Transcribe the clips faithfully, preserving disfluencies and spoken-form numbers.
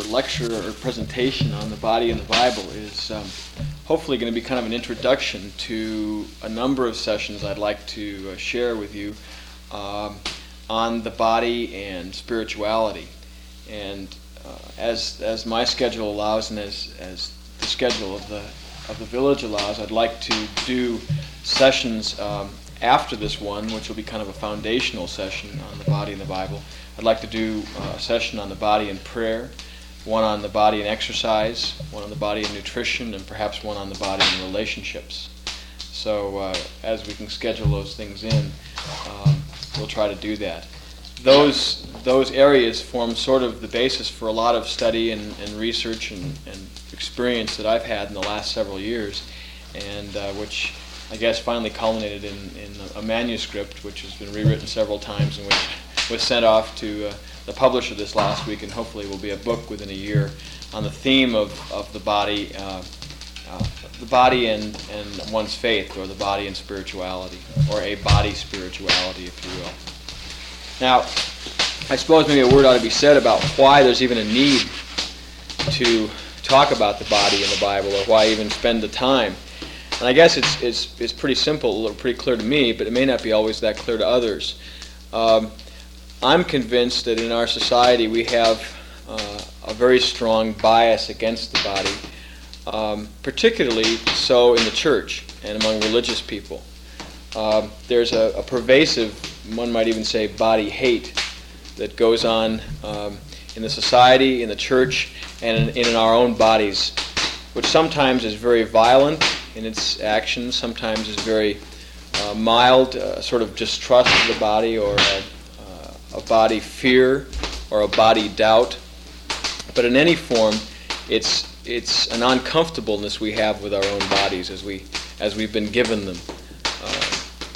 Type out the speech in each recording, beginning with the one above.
lecture or presentation on the body in the Bible is um, hopefully going to be kind of an introduction to a number of sessions I'd like to uh, share with you um, on the body and spirituality. And uh, as as my schedule allows, and as as the schedule of the of the village allows, I'd like to do sessions um, after this one, which will be kind of a foundational session on the body in the Bible. I'd like to do uh, a session on the body and prayer, one on the body and exercise, one on the body and nutrition, and perhaps one on the body and relationships. So uh, as we can schedule those things in, um, we'll try to do that. Those those areas form sort of the basis for a lot of study and, and research and, and experience that I've had in the last several years, and uh, which I guess finally culminated in, in a manuscript which has been rewritten several times and which was sent off to uh, the publisher this last week, and hopefully will be a book within a year on the theme of, of the body, uh, uh, the body and, and one's faith, or the body and spirituality, or a body spirituality, if you will. Now, I suppose maybe a word ought to be said about why there's even a need to talk about the body in the Bible, or why even spend the time. And I guess it's it's it's pretty simple, or pretty clear to me, but it may not be always that clear to others. Um, I'm convinced that in our society we have uh, a very strong bias against the body, um, particularly so in the church and among religious people. Um, there's a, a pervasive, one might even say, body hate that goes on um, in the society, in the church, and in, in our own bodies, which sometimes is very violent in its actions, sometimes is very uh, mild, uh, sort of distrust of the body, or a, a body fear, or a body doubt. But in any form, it's it's an uncomfortableness we have with our own bodies as we as we've been given them. Uh,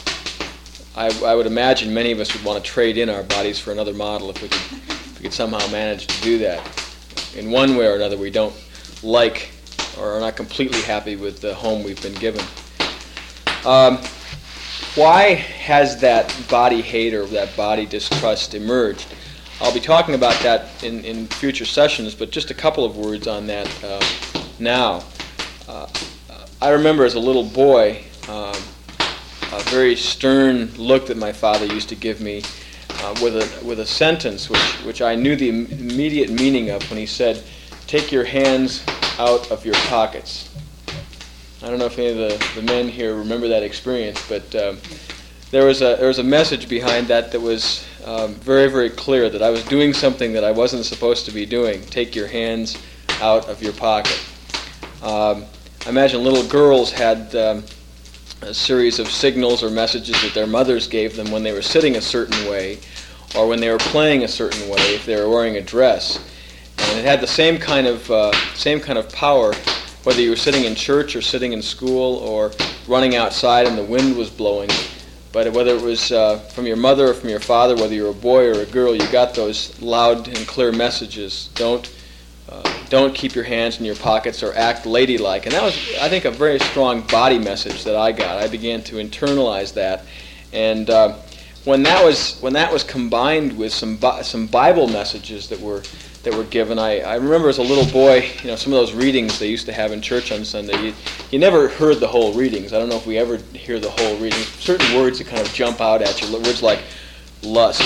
I, I would imagine many of us would want to trade in our bodies for another model if we could if we could somehow manage to do that. In one way or another, we don't like or are not completely happy with the home we've been given. Um, Why has that body hate or that body distrust emerged? I'll be talking about that in, in future sessions, but just a couple of words on that uh, now. Uh, I remember as a little boy um, a very stern look that my father used to give me uh, with a with a sentence which, which I knew the im- immediate meaning of when he said, "Take your hands out of your pockets." I don't know if any of the, the men here remember that experience, but um, there was a there was a message behind that that was um, very, very clear, that I was doing something that I wasn't supposed to be doing. Take your hands out of your pocket. Um, I imagine little girls had um, a series of signals or messages that their mothers gave them when they were sitting a certain way, or when they were playing a certain way, if they were wearing a dress. And it had the same kind of uh, same kind of power, whether you were sitting in church or sitting in school or running outside and the wind was blowing. But whether it was uh, from your mother or from your father, whether you were a boy or a girl, you got those loud and clear messages. Don't uh, don't keep your hands in your pockets, or act ladylike. And that was, I think, a very strong body message that I got. I began to internalize that. And uh, when that was when that was combined with some some Bible messages that were that were given. I, I remember as a little boy, you know, some of those readings they used to have in church on Sunday. You, you never heard the whole readings. I don't know if we ever hear the whole readings. Certain words that kind of jump out at you, words like lust,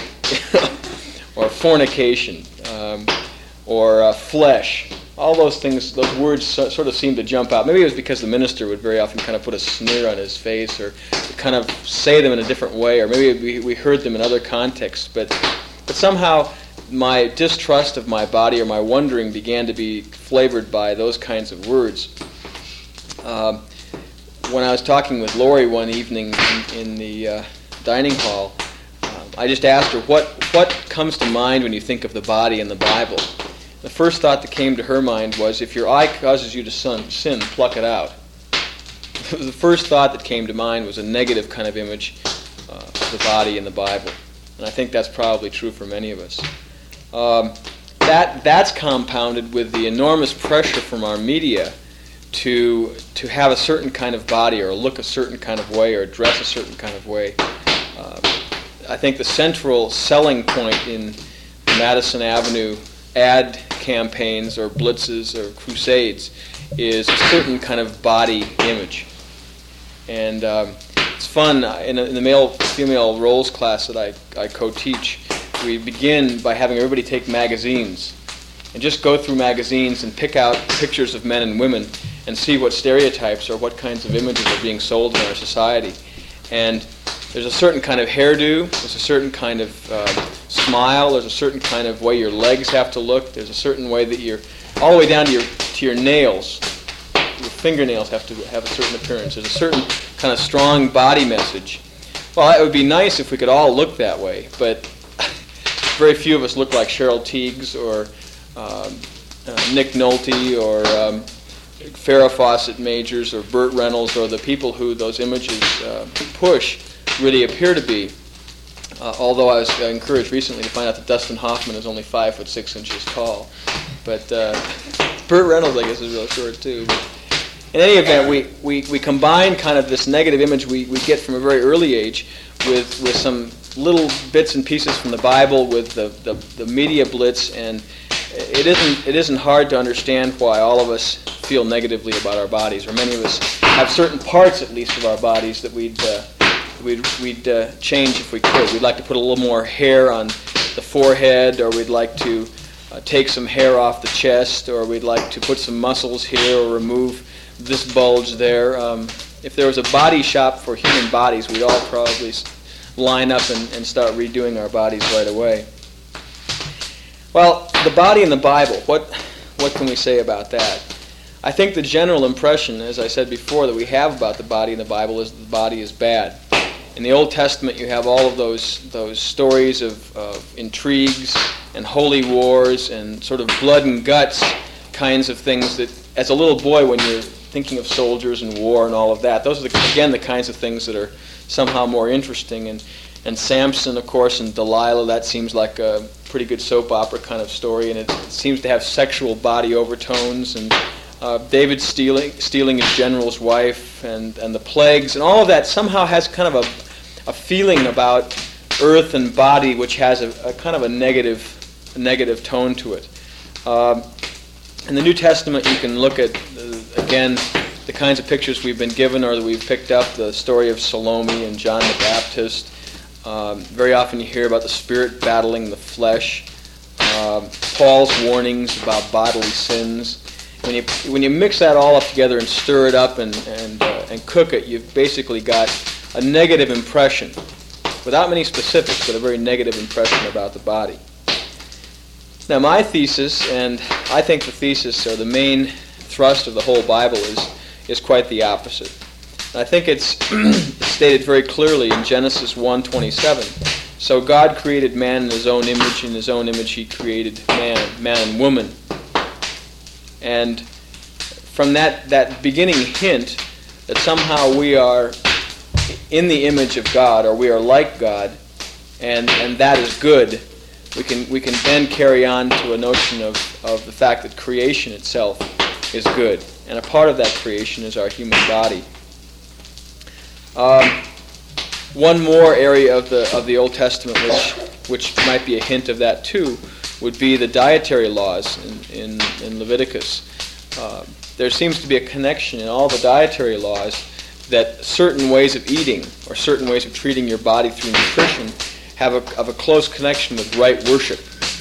or fornication, um, or uh, flesh. All those things, those words so, sort of seemed to jump out. Maybe it was because the minister would very often kind of put a sneer on his face, or kind of say them in a different way, or maybe we, we heard them in other contexts. But but somehow my distrust of my body, or my wondering, began to be flavored by those kinds of words. Um, when I was talking with Lori one evening in, in the uh, dining hall, uh, I just asked her, what, what comes to mind when you think of the body in the Bible? The first thought that came to her mind was, if your eye causes you to sin, sin pluck it out. The first thought that came to mind was a negative kind of image uh, of the body in the Bible. And I think that's probably true for many of us. Um, that that's compounded with the enormous pressure from our media to to have a certain kind of body, or look a certain kind of way, or dress a certain kind of way. Uh, I think the central selling point in the Madison Avenue ad campaigns or blitzes or crusades is a certain kind of body image. And um, it's fun. In, a, in the male-female roles class that I, I co-teach, we begin by having everybody take magazines and just go through magazines and pick out pictures of men and women and see what stereotypes or what kinds of images are being sold in our society. And there's a certain kind of hairdo, there's a certain kind of uh, smile, there's a certain kind of way your legs have to look, there's a certain way that you're, all the way down to your to your nails, your fingernails have to have a certain appearance. There's a certain kind of strong body message. Well, it would be nice if we could all look that way, but very few of us look like Cheryl Tiegs or um, uh, Nick Nolte or um, Farrah Fawcett Majors or Burt Reynolds or the people who those images uh, push really appear to be. Uh, although I was uh, encouraged recently to find out that Dustin Hoffman is only five foot six inches tall, but uh, Burt Reynolds, I guess, is real short too. But in any event, we, we, we combine kind of this negative image we, we get from a very early age with with some little bits and pieces from the Bible, with the, the, the media blitz, and it isn't it isn't hard to understand why all of us feel negatively about our bodies, or many of us have certain parts, at least, of our bodies that we'd uh, we'd, we'd uh, change if we could. We'd like to put a little more hair on the forehead, or we'd like to uh, take some hair off the chest, or we'd like to put some muscles here, or remove this bulge there. Um, if there was a body shop for human bodies, we'd all probably line up and, and start redoing our bodies right away. Well, the body in the Bible, what what can we say about that? I think the general impression, as I said before, that we have about the body in the Bible is that the body is bad. In the Old Testament, you have all of those those stories of, of intrigues and holy wars and sort of blood and guts kinds of things that, as a little boy, when you're thinking of soldiers and war and all of that, those are, the, again, the kinds of things that are somehow more interesting. And, and Samson, of course, and Delilah, that seems like a pretty good soap opera kind of story, and it, it seems to have sexual body overtones. And uh, David stealing stealing his general's wife, and, and the plagues, and all of that somehow has kind of a, a feeling about earth and body which has a, a kind of a negative, a negative tone to it. Um, in the New Testament, you can look at, uh, again, the kinds of pictures we've been given or that we've picked up, the story of Salome and John the Baptist. Um, very often you hear about the spirit battling the flesh. Um, Paul's warnings about bodily sins. When you when you mix that all up together and stir it up and and uh, and cook it, you've basically got a negative impression, without many specifics, but a very negative impression about the body. Now, my thesis, and I think the thesis or the main thrust of the whole Bible is is quite the opposite. And I think it's stated very clearly in Genesis one twenty-seven. So God created man in his own image. In his own image he created man, man and woman. And from that, that beginning hint that somehow we are in the image of God, or we are like God, and, and that is good, we can we can then carry on to a notion of, of the fact that creation itself is good. And a part of that creation is our human body. Um, one more area of the of the Old Testament, which which might be a hint of that too, would be the dietary laws in in, in Leviticus. Uh, there seems to be a connection in all the dietary laws that certain ways of eating or certain ways of treating your body through nutrition have a have a close connection with right worship.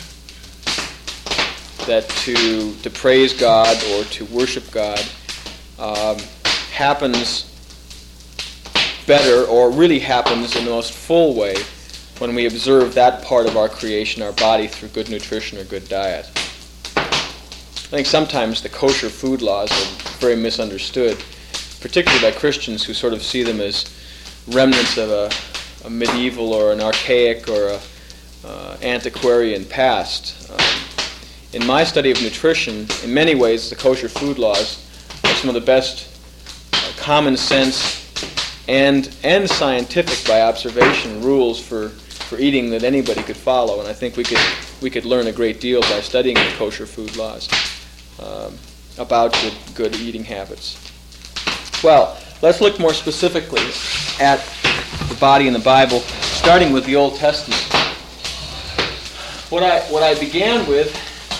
That to to praise God or to worship God um, happens better, or really happens in the most full way, when we observe that part of our creation, our body, through good nutrition or good diet. I think sometimes the kosher food laws are very misunderstood, particularly by Christians who sort of see them as remnants of a, a medieval or an archaic or a uh, antiquarian past. Um, in my study of nutrition, in many ways, the kosher food laws are some of the best uh, common sense and and scientific, by observation, rules for, for eating that anybody could follow. And I think we could we could learn a great deal by studying the kosher food laws um, about good, good eating habits. Well, let's look more specifically at the body in the Bible, starting with the Old Testament. What I what I began with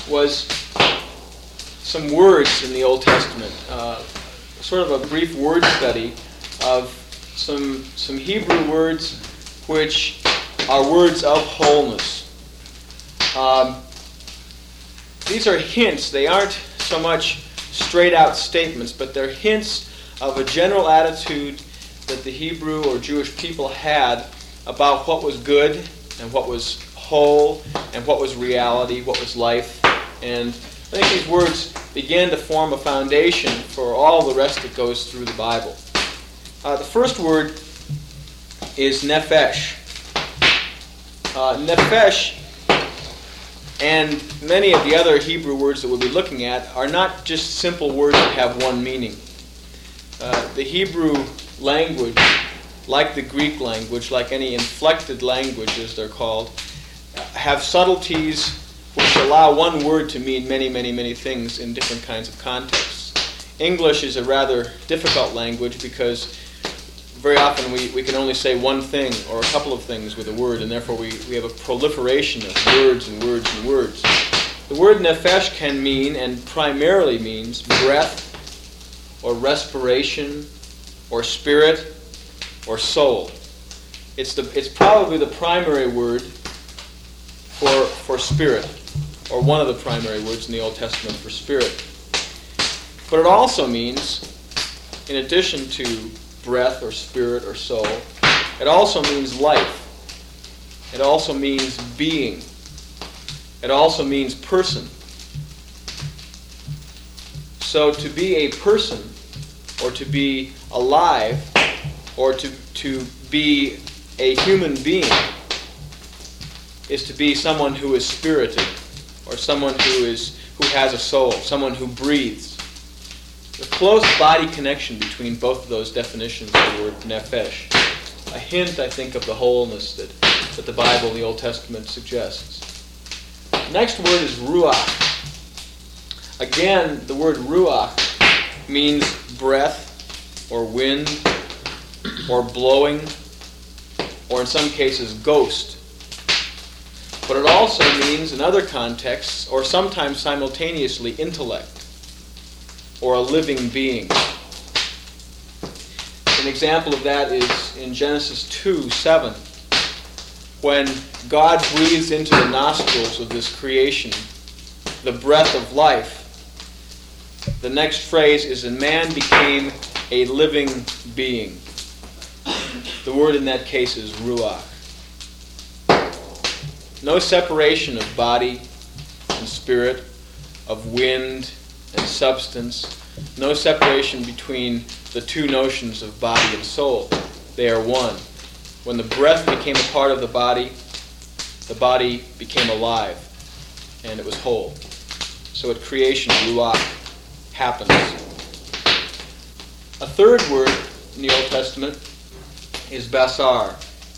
was some words in the Old Testament, uh, sort of a brief word study of some some Hebrew words which are words of wholeness. Um, these are hints. They aren't so much straight out statements, but they're hints of a general attitude that the Hebrew or Jewish people had about what was good and what was whole and what was reality, what was life. And I think these words begin to form a foundation for all the rest that goes through the Bible. Uh, the first word is nephesh. Uh, nephesh and many of the other Hebrew words that we'll be looking at are not just simple words that have one meaning. Uh, the Hebrew language, like the Greek language, like any inflected language as they're called, have subtleties which allow one word to mean many, many, many things in different kinds of contexts. English is a rather difficult language because very often we, we can only say one thing or a couple of things with a word, and therefore we, we have a proliferation of words and words and words. The word nephesh can mean, and primarily means, breath or respiration or spirit or soul. It's the it's probably the primary word for for spirit, or one of the primary words in the Old Testament for spirit. But it also means, in addition to breath or spirit or soul, it also means life. It also means being. It also means person. So to be a person, or to be alive, or to, to be a human being, is to be someone who is spirited, or someone who is who has a soul, someone who breathes. The close body connection between both of those definitions of the word nephesh. A hint, I think, of the wholeness that, that the Bible, the Old Testament, suggests. The next word is ruach. Again, the word ruach means breath, or wind, or blowing, or in some cases ghost. But it also means, in other contexts, or sometimes simultaneously, intellect, or a living being. An example of that is in Genesis two seven, when God breathes into the nostrils of this creation the breath of life. The next phrase is, and man became a living being. The word in that case is ruach. No separation of body and spirit, of wind and substance. No separation between the two notions of body and soul. They are one. When the breath became a part of the body, the body became alive, and it was whole. So at creation, ruach happens. A third word in the Old Testament is basar.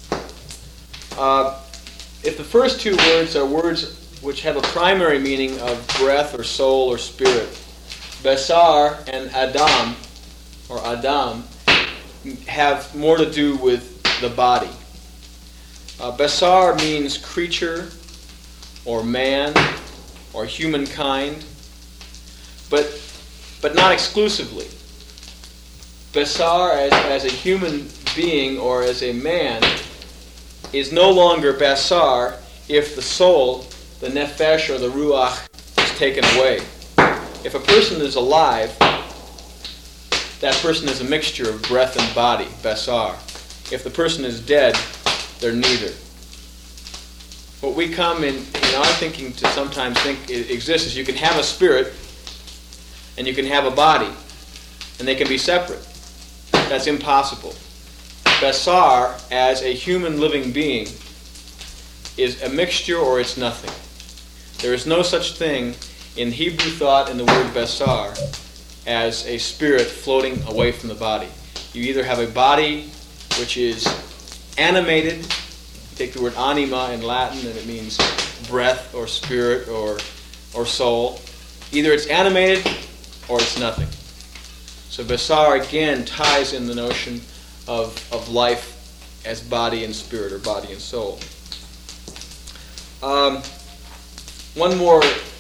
Uh, if the first two words are words which have a primary meaning of breath or soul or spirit, basar and Adam, or Adam, have more to do with the body. Uh, basar means creature, or man, or humankind, but but not exclusively. Basar, as, as a human being or as a man, is no longer basar if the soul, the nephesh or the ruach, is taken away. If a person is alive, that person is a mixture of breath and body, basar. If the person is dead, they're neither. What we come in, in our thinking to sometimes think exists is you can have a spirit and you can have a body, and they can be separate. That's impossible. Basar, as a human living being, is a mixture or it's nothing. There is no such thing in Hebrew thought in the word basar as a spirit floating away from the body. You either have a body which is animated. You take the word anima in Latin and it means breath or spirit or or soul. Either it's animated or it's nothing. So basar again ties in the notion of, of life as body and spirit, or body and soul. Um, one more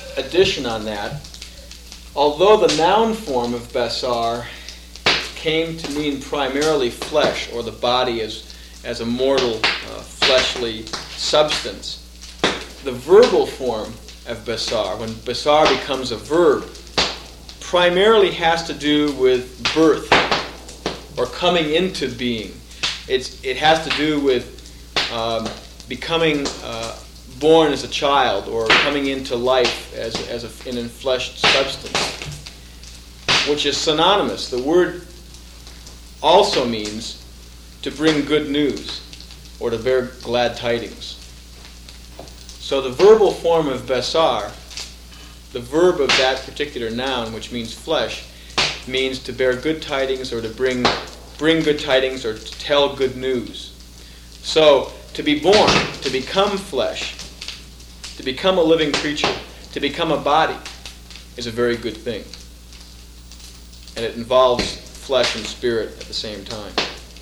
addition on that, although the noun form of Besar came to mean primarily flesh, or the body as, as a mortal, uh, fleshly substance, the verbal form of Besar, when Besar becomes a verb, primarily has to do with birth or coming into being. It's, it has to do with um, becoming uh, born as a child or coming into life as, as a, an enfleshed substance, which is synonymous. The word also means to bring good news or to bear glad tidings. So the verbal form of Besar, the verb of that particular noun, which means flesh, means to bear good tidings or to bring bring good tidings or to tell good news. So to be born, to become flesh, to become a living creature, to become a body is a very good thing. And it involves flesh and spirit at the same time.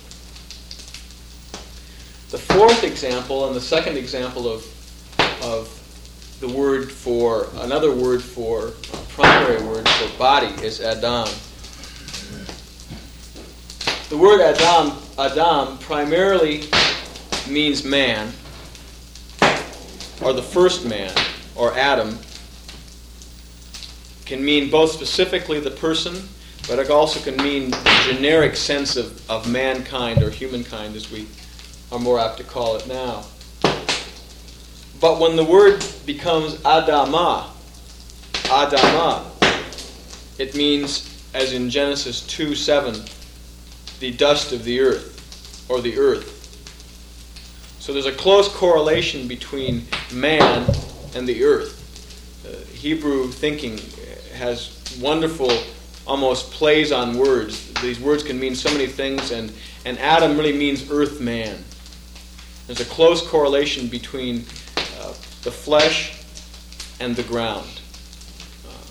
The fourth example and the second example of of the word for, another word for, a primary word for body is Adam. The word Adam, Adam primarily means man, or the first man, or Adam. Can mean both specifically the person, but it also can mean the generic sense of, of mankind or humankind, as we are more apt to call it now. But when the word becomes Adama, Adama, it means, as in Genesis two seven, the dust of the earth, or the earth. So there's a close correlation between man and the earth. Uh, Hebrew thinking has wonderful, almost plays on words. These words can mean so many things, and, and Adam really means earth man. There's a close correlation between uh, the flesh and the ground. Uh,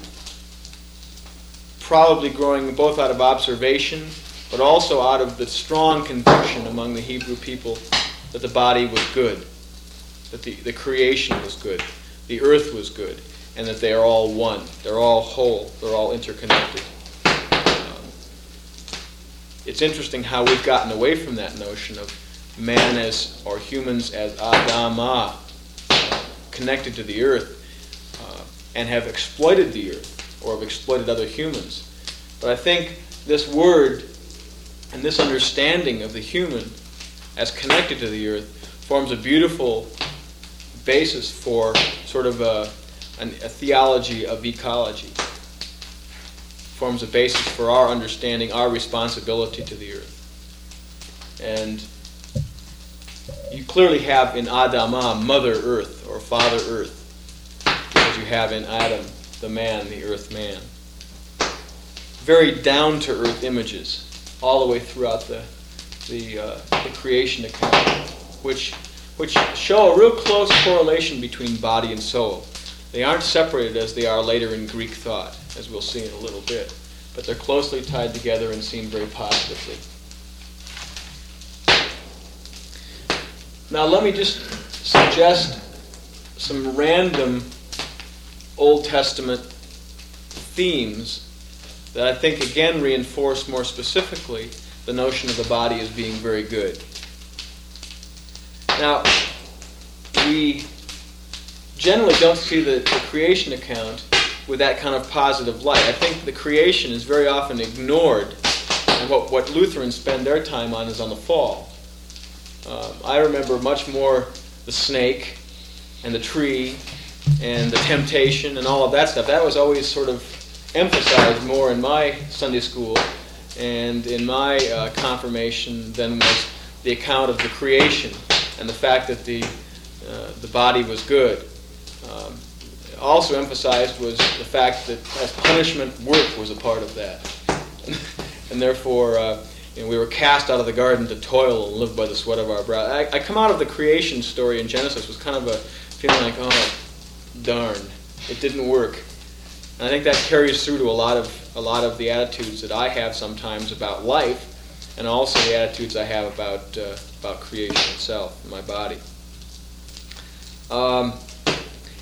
probably growing both out of observation, but also out of the strong conviction among the Hebrew people that the body was good, that the, the creation was good, the earth was good, and that they are all one. They're all whole. They're all interconnected. Um, it's interesting how we've gotten away from that notion of man as, or humans as Adama, uh, connected to the earth, uh, and have exploited the earth, or have exploited other humans. But I think this word and this understanding of the human as connected to the earth forms a beautiful basis for sort of a, an, a theology of ecology. Forms a basis for our understanding our responsibility to the earth. And you clearly have in Adama Mother Earth or Father Earth, as you have in Adam, the man, the earth man. Very down-to-earth images all the way throughout the the, uh, the creation account, which which show a real close correlation between body and soul. They aren't separated as they are later in Greek thought, as we'll see in a little bit, but they're closely tied together and seen very positively. Now let me just suggest some random Old Testament themes that I think again reinforce more specifically the notion of the body as being very good. Now, we generally don't see the, the creation account with that kind of positive light. I think the creation is very often ignored, and what, what Lutherans spend their time on is on the fall. Um, I remember much more the snake and the tree and the temptation and all of that stuff. That was always sort of emphasized more in my Sunday school and in my uh, confirmation than was the account of the creation and the fact that the uh, the body was good. Um, also emphasized was the fact that as punishment, work was a part of that, and therefore uh, you know, we were cast out of the garden to toil and live by the sweat of our brow. I, I come out of the creation story in Genesis was kind of a feeling like, oh, darn, it didn't work. And I think that carries through to a lot of a lot of the attitudes that I have sometimes about life, and also the attitudes I have about uh, about creation itself, my body. Um,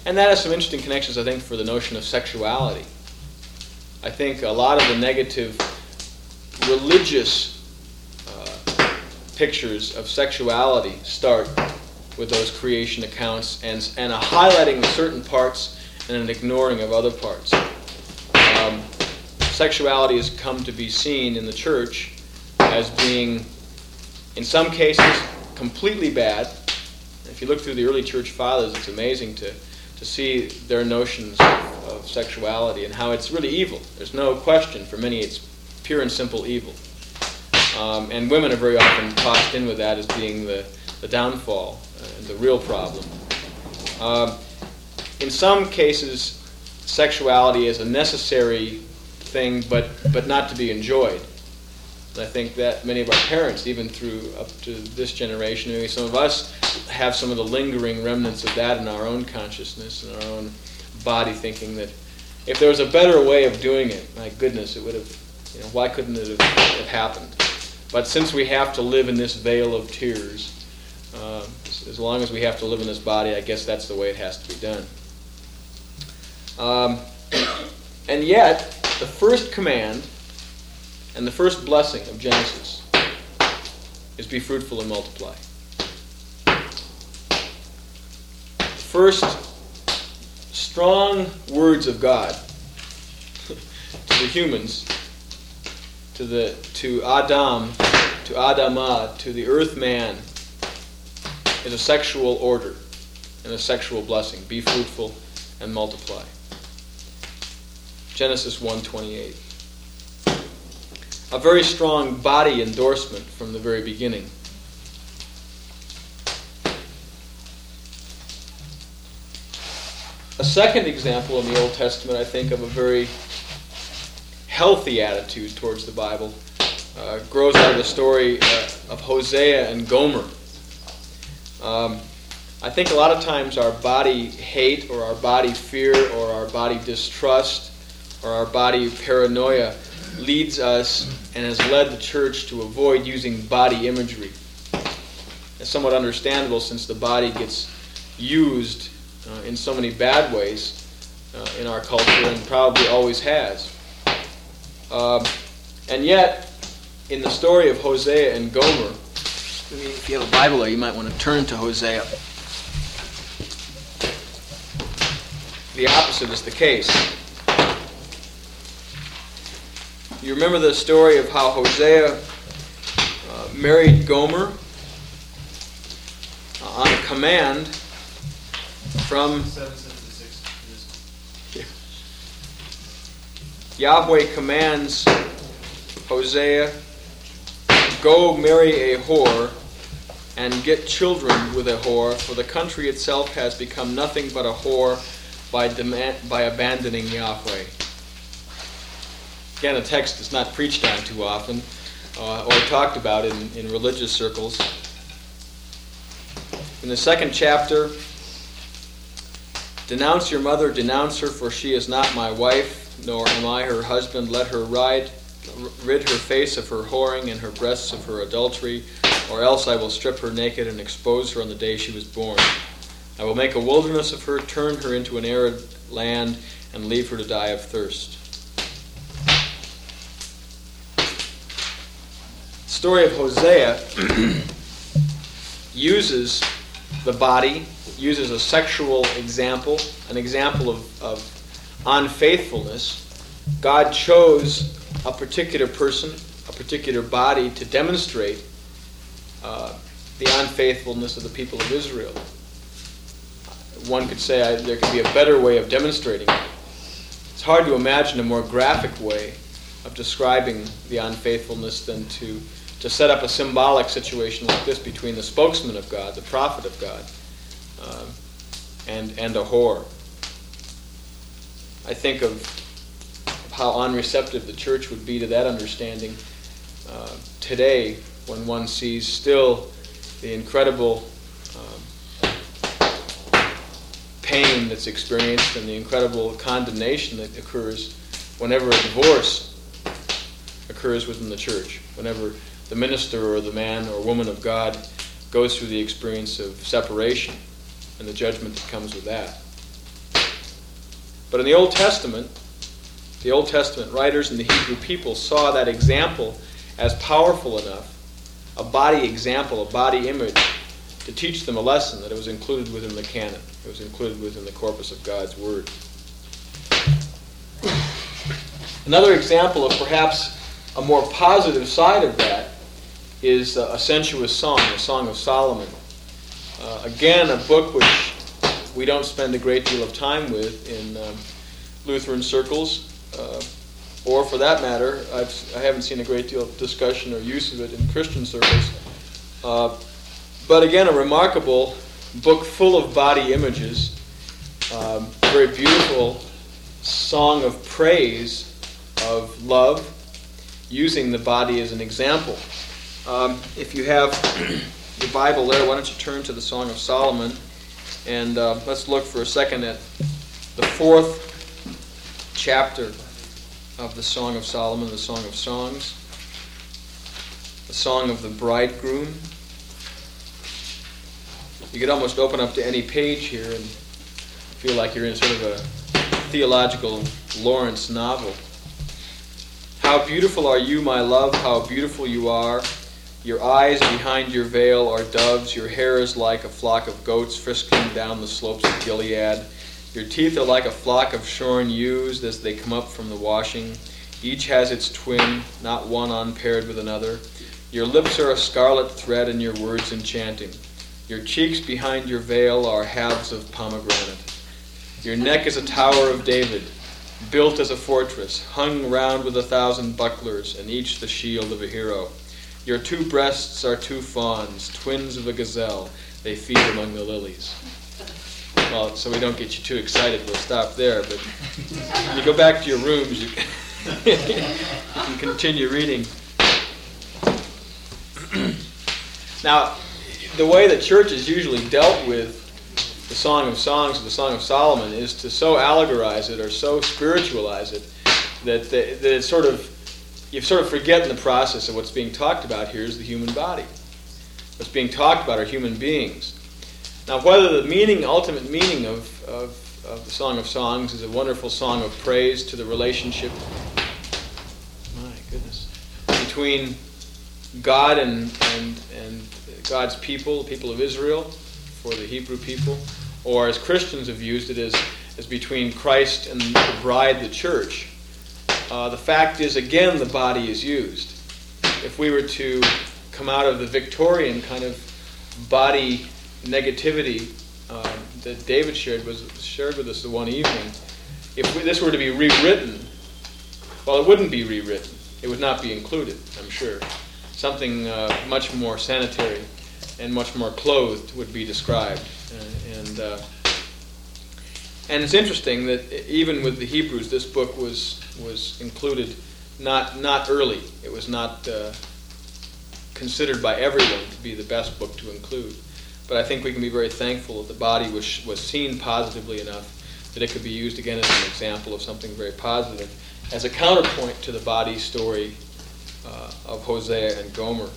And that has some interesting connections, I think, for the notion of sexuality. I think a lot of the negative religious uh, pictures of sexuality start with those creation accounts and, and a highlighting of certain parts and an ignoring of other parts. Um, sexuality has come to be seen in the church as being, in some cases, completely bad. If you look through the early church fathers, it's amazing to, to see their notions of, of sexuality and how it's really evil. There's no question, for many it's pure and simple evil. Um, and women are very often tossed in with that as being the, the downfall, uh, the real problem. Um, in some cases, sexuality is a necessary thing, but, but not to be enjoyed. And I think that many of our parents, even through up to this generation, maybe some of us have some of the lingering remnants of that in our own consciousness and our own body, thinking that if there was a better way of doing it, my goodness, it would have, you know, why couldn't it have, have happened? But since we have to live in this vale of tears, uh, as long as we have to live in this body, I guess that's the way it has to be done. Um, and yet, the first command and the first blessing of Genesis is be fruitful and multiply. The first strong words of God to the humans, to the to Adam, to Adamah, to the earth man, is a sexual order and a sexual blessing. Be fruitful and multiply. Genesis one twenty-eight. A very strong body endorsement from the very beginning. A second example in the Old Testament, I think, of a very healthy attitude towards the Bible uh, grows out of the story uh, of Hosea and Gomer. Um, I think a lot of times our body hate or our body fear or our body distrust or our body paranoia leads us and has led the church to avoid using body imagery. It's somewhat understandable since the body gets used uh, in so many bad ways uh, in our culture and probably always has. Um, and yet, in the story of Hosea and Gomer, I mean, if you have a Bible there, you might want to turn to Hosea. The opposite is the case. You remember the story of how Hosea uh, married Gomer uh, on a command from Yahweh commands Hosea, go marry a whore and get children with a whore, for the country itself has become nothing but a whore by, demand, by abandoning Yahweh. Again, a text that's not preached on too often uh, or talked about in, in religious circles. In the second chapter, denounce your mother, denounce her, for she is not my wife, nor am I her husband. Let her ride, rid her face of her whoring and her breasts of her adultery, or else I will strip her naked and expose her on the day she was born. I will make a wilderness of her, turn her into an arid land, and leave her to die of thirst. The story of Hosea uses the body, uses a sexual example, an example of, of unfaithfulness. God chose a particular person, a particular body to demonstrate uh, the unfaithfulness of the people of Israel. One could say I, there could be a better way of demonstrating it. It's hard to imagine a more graphic way of describing the unfaithfulness than to to set up a symbolic situation like this between the spokesman of God, the prophet of God, uh, and, and a whore. I think of, of how unreceptive the church would be to that understanding uh, today when one sees still the incredible um, pain that's experienced and the incredible condemnation that occurs whenever a divorce occurs within the church, whenever the minister or the man or woman of God goes through the experience of separation and the judgment that comes with that. But in the Old Testament, the Old Testament writers and the Hebrew people saw that example as powerful enough, a body example, a body image, to teach them a lesson that it was included within the canon. It was included within the corpus of God's Word. Another example of perhaps a more positive side of that is uh, a sensuous song, the Song of Solomon. Uh, again, a book which we don't spend a great deal of time with in um, Lutheran circles, uh, or for that matter, I've, I haven't seen a great deal of discussion or use of it in Christian circles. Uh, but again, a remarkable book full of body images, um, very beautiful song of praise, of love, using the body as an example. Um, if you have your Bible there, why don't you turn to the Song of Solomon, and uh, let's look for a second at the fourth chapter of the Song of Solomon, the Song of Songs, the Song of the Bridegroom. You could almost open up to any page here and feel like you're in sort of a theological Lawrence novel. How beautiful are you, my love, how beautiful you are. Your eyes behind your veil are doves. Your hair is like a flock of goats frisking down the slopes of Gilead. Your teeth are like a flock of shorn ewes as they come up from the washing. Each has its twin, not one unpaired with another. Your lips are a scarlet thread and your words enchanting. Your cheeks behind your veil are halves of pomegranate. Your neck is a tower of David, built as a fortress, hung round with a thousand bucklers, and each the shield of a hero. Your two breasts are two fawns, twins of a gazelle. They feed among the lilies. Well, so we don't get you too excited, we'll stop there. But when you go back to your rooms, you can, you can continue reading. Now, the way the church has usually dealt with the Song of Songs or the Song of Solomon is to so allegorize it or so spiritualize it that, the, that it's sort of, you sort of forget in the process of what's being talked about here is the human body. What's being talked about are human beings. Now, whether the meaning, ultimate meaning of, of, of the Song of Songs is a wonderful song of praise to the relationship, my goodness, between God and, and, and God's people, the people of Israel, for the Hebrew people, or as Christians have used it as, as between Christ and the bride, the church. Uh, the fact is, again, the body is used. If we were to come out of the Victorian kind of body negativity uh, that David shared, was, shared with us the one evening, if we, this were to be rewritten, well, it wouldn't be rewritten. It would not be included, I'm sure. Something uh, much more sanitary and much more clothed would be described. Uh, and uh, and it's interesting that even with the Hebrews, this book was was included not not early. It was not uh, considered by everyone to be the best book to include. But I think we can be very thankful that the body was was seen positively enough that it could be used again as an example of something very positive, as a counterpoint to the body story uh, of Hosea and Gomer.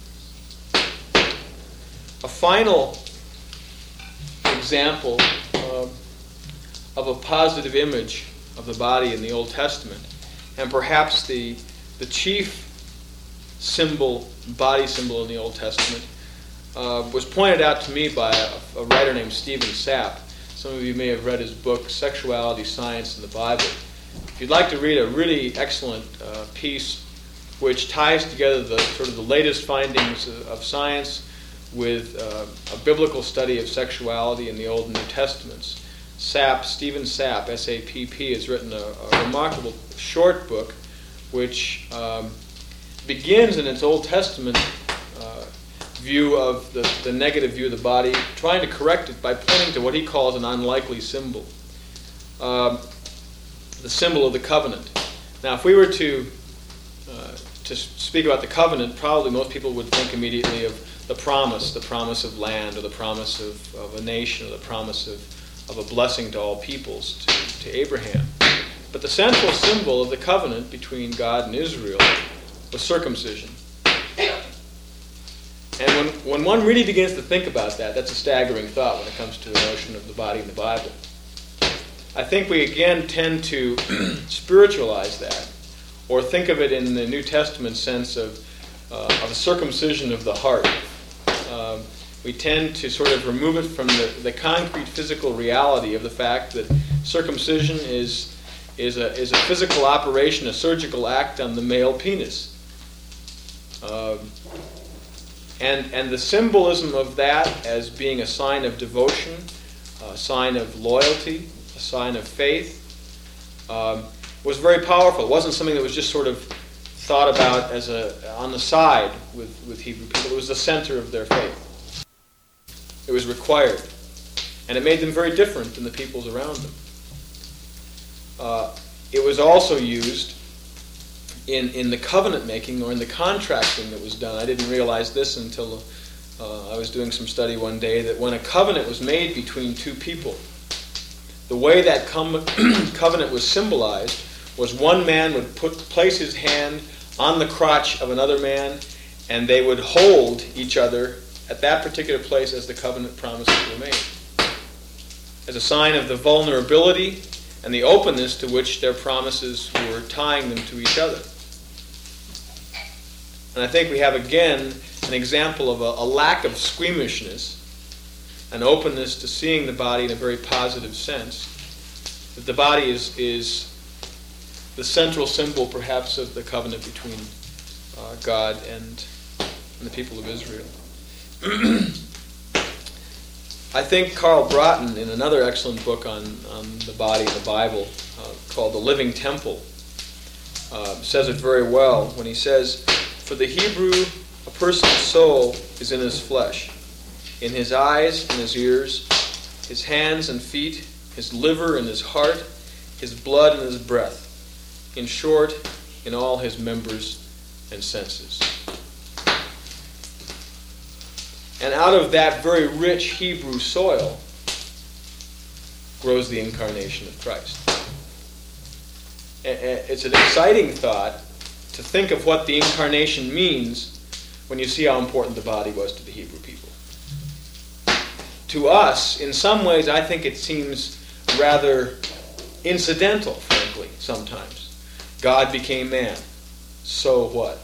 A final example uh, of a positive image of the body in the Old Testament, and perhaps the the chief symbol, body symbol in the Old Testament, uh, was pointed out to me by a, a writer named Stephen Sapp. Some of you may have read his book, Sexuality, Science, and the Bible. If you'd like to read a really excellent uh, piece which ties together the sort of the latest findings of, of science with uh, a biblical study of sexuality in the Old and New Testaments, Sapp, Stephen Sapp, S A P P, has written a, a remarkable short book which um, begins in its Old Testament uh, view of the, the negative view of the body, trying to correct it by pointing to what he calls an unlikely symbol, uh, the symbol of the covenant. Now, if we were to uh, to speak about the covenant, probably most people would think immediately of the promise, the promise of land, or the promise of, of a nation, or the promise of, of a blessing to all peoples, to, to Abraham. But the central symbol of the covenant between God and Israel was circumcision. And when, when one really begins to think about that, that's a staggering thought when it comes to the notion of the body in the Bible. I think we again tend to spiritualize that, or think of it in the New Testament sense of, uh, of a circumcision of the heart. Um, we tend to sort of remove it from the, the concrete physical reality of the fact that circumcision is, is, a, is a physical operation, a surgical act on the male penis. Um, and, and the symbolism of that as being a sign of devotion, a sign of loyalty, a sign of faith, um, was very powerful. It wasn't something that was just sort of thought about as a on the side with, with Hebrew people. It was the center of their faith. It was required. And it made them very different than the peoples around them. Uh, it was also used in, in the covenant making or in the contracting that was done. I didn't realize this until uh, I was doing some study one day, that when a covenant was made between two people, the way that com- covenant was symbolized was one man would put place his hand on the crotch of another man, and they would hold each other at that particular place as the covenant promises were made, as a sign of the vulnerability and the openness to which their promises were tying them to each other. And I think we have again an example of a, a lack of squeamishness, an openness to seeing the body in a very positive sense, that the body is is the central symbol, perhaps, of the covenant between uh, God and, and the people of Israel. I think Carl Broughton, in another excellent book on, on the body in the Bible, uh, called The Living Temple, uh, says it very well when he says, "For the Hebrew, a person's soul is in his flesh, in his eyes and his ears, his hands and feet, his liver and his heart, his blood and his breath. In short, in all his members and senses." And out of that very rich Hebrew soil grows the incarnation of Christ. It's an exciting thought to think of what the incarnation means when you see how important the body was to the Hebrew people. To us, in some ways, I think it seems rather incidental, frankly, sometimes. God became man. So what?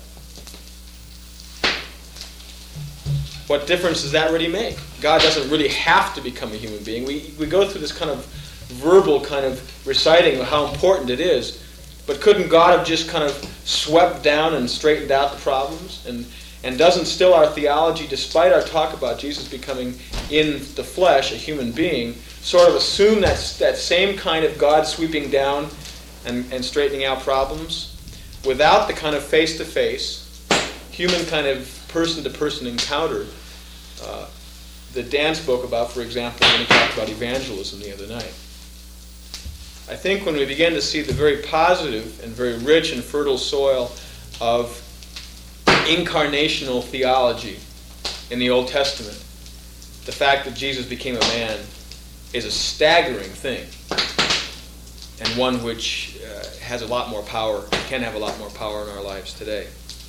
What difference does that really make? God doesn't really have to become a human being. We, we go through this kind of verbal kind of reciting of how important it is, but couldn't God have just kind of swept down and straightened out the problems? And, and doesn't still our theology, despite our talk about Jesus becoming in the flesh, a human being, sort of assume that, that same kind of God sweeping down and, and straightening out problems without the kind of face-to-face, human kind of person-to-person encounter uh, that Dan spoke about, for example, when he talked about evangelism the other night. I think when we begin to see the very positive and very rich and fertile soil of incarnational theology in the Old Testament, the fact that Jesus became a man is a staggering thing, and one which uh, has a lot more power, can have a lot more power in our lives today.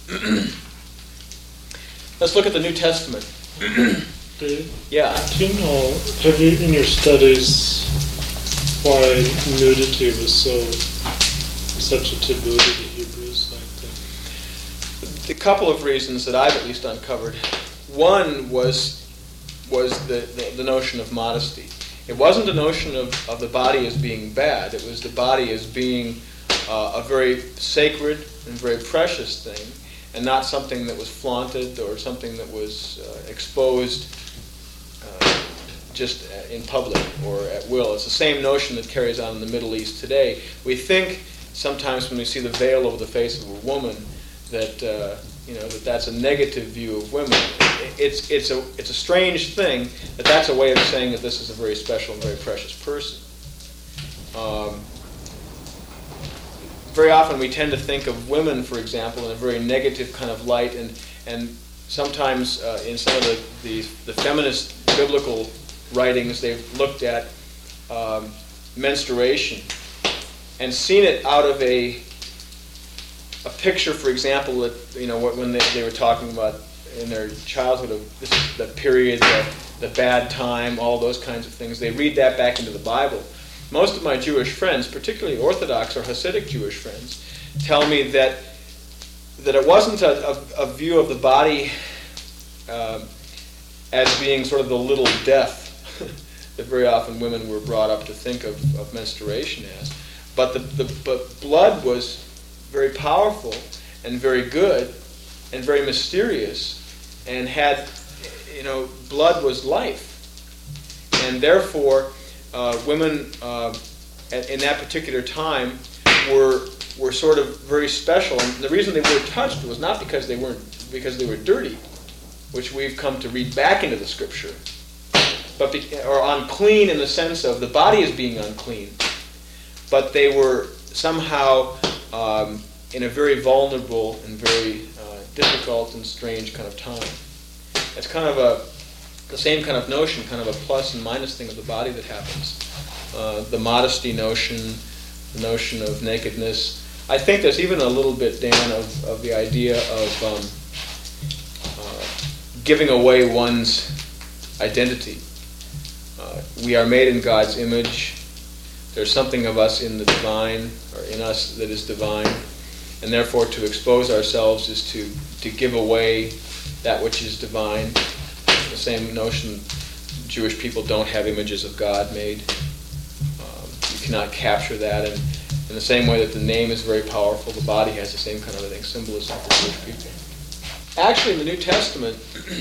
Let's look at the New Testament. Dave, yeah. Do you know, have you, in your studies, why nudity was so such a taboo to the Hebrews like that? A couple of reasons that I've at least uncovered. One was was the, the, the notion of modesty. It wasn't a notion of, of the body as being bad. It was the body as being uh, a very sacred and very precious thing, and not something that was flaunted or something that was uh, exposed uh, just in public or at will. It's the same notion that carries on in the Middle East today. We think sometimes when we see the veil over the face of a woman that uh, you know that that's a negative view of women. It's it's a it's a strange thing that that's a way of saying that this is a very special and very precious person. Um, very often we tend to think of women, for example, in a very negative kind of light, and and sometimes uh, in some of the, the the feminist biblical writings they've looked at um, menstruation and seen it out of a a picture, for example, that you know when they, they were talking about in their childhood of this is the period, the, the bad time, all those kinds of things. They read that back into the Bible, most of my Jewish friends, particularly Orthodox or Hasidic Jewish friends, tell me that that it wasn't a, a, a view of the body uh, as being sort of the little death that very often women were brought up to think of, of menstruation as, but the, the but blood was very powerful and very good and very mysterious, and had, you know, blood was life, and therefore uh, women uh, at, in that particular time were were sort of very special, and the reason they weren't touched was not because they weren't because they were dirty, which we've come to read back into the scripture, but be, or unclean in the sense of the body as being unclean, but they were somehow um, in a very vulnerable and very uh, difficult and strange kind of time. It's kind of a the same kind of notion, kind of a plus and minus thing of the body that happens. Uh, the modesty notion, the notion of nakedness. I think there's even a little bit, Dan, of, of the idea of um, uh, giving away one's identity. Uh, we are made in God's image. There's something of us in the divine, or in us that is divine, and therefore to expose ourselves is to, to give away that which is divine. The same notion, Jewish people don't have images of God made. Um, you cannot capture that, and in the same way that the name is very powerful, the body has the same kind of, I think, symbolism for Jewish people. Actually, in the New Testament,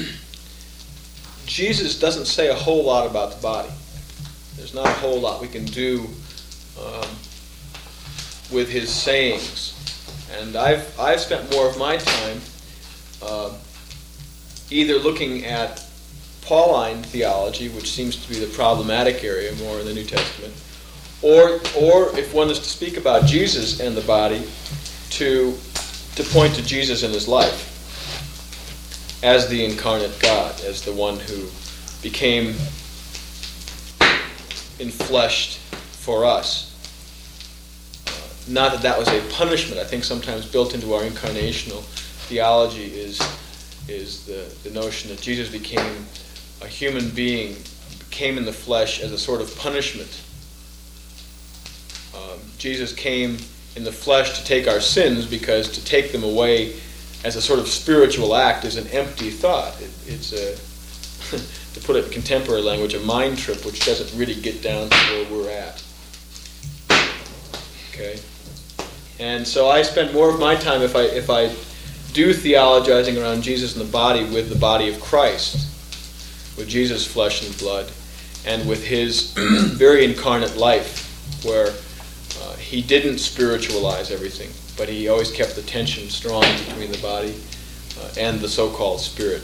Jesus doesn't say a whole lot about the body. There's not a whole lot we can do um, with his sayings. And I've I've spent more of my time uh, either looking at Pauline theology, which seems to be the problematic area more in the New Testament, or or if one is to speak about Jesus and the body, to to point to Jesus in his life as the incarnate God, as the one who became enfleshed for us. Uh, not that that was a punishment. I think sometimes built into our incarnational theology is is the, the notion that Jesus became a human being, came in the flesh as a sort of punishment. Um, Jesus came in the flesh to take our sins, because to take them away as a sort of spiritual act is an empty thought. It, it's a, to put it in contemporary language, a mind trip which doesn't really get down to where we're at. Okay? And so I spend more of my time, if I if I do theologizing around Jesus and the body, with the body of Christ, with Jesus' flesh and blood, and with his very incarnate life, where uh, he didn't spiritualize everything, but he always kept the tension strong between the body uh, and the so-called spirit.